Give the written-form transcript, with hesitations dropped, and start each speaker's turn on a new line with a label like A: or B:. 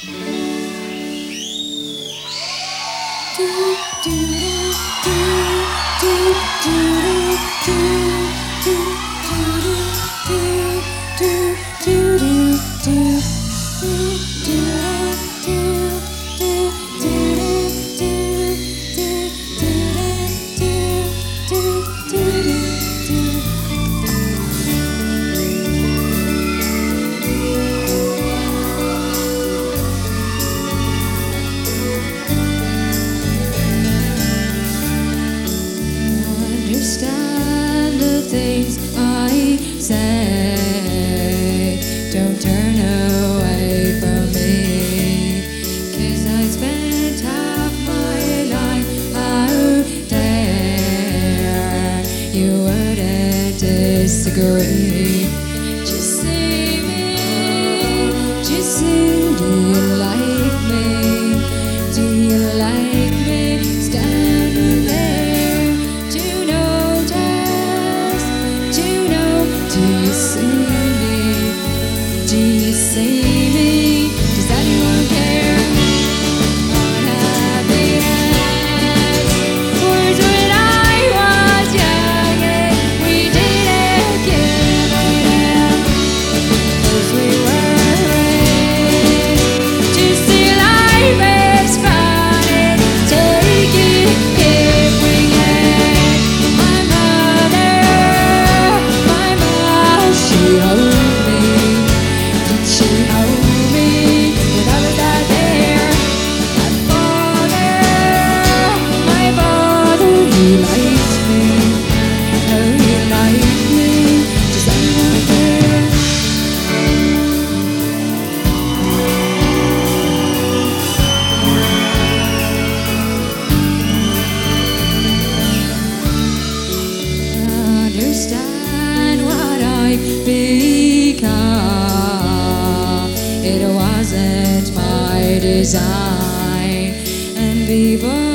A: Understand the things I say. Don't turn away from me, 'cause I spent half my life out there. You wouldn't disagree. Just say me, just say, do you like me? Do you like me? Standing there, do you notice? Do you know? Do you see me? Do you see me? Does anyone care? On happiness, words when I was young and we did it again. 'Cause we were raised to see life as fun and take it if we can. My mother, she owed me. Did she owe me when I was out there? My father, he liked me. Oh, he liked me. Does anyone care? Understand what I've become. It wasn't my design, and before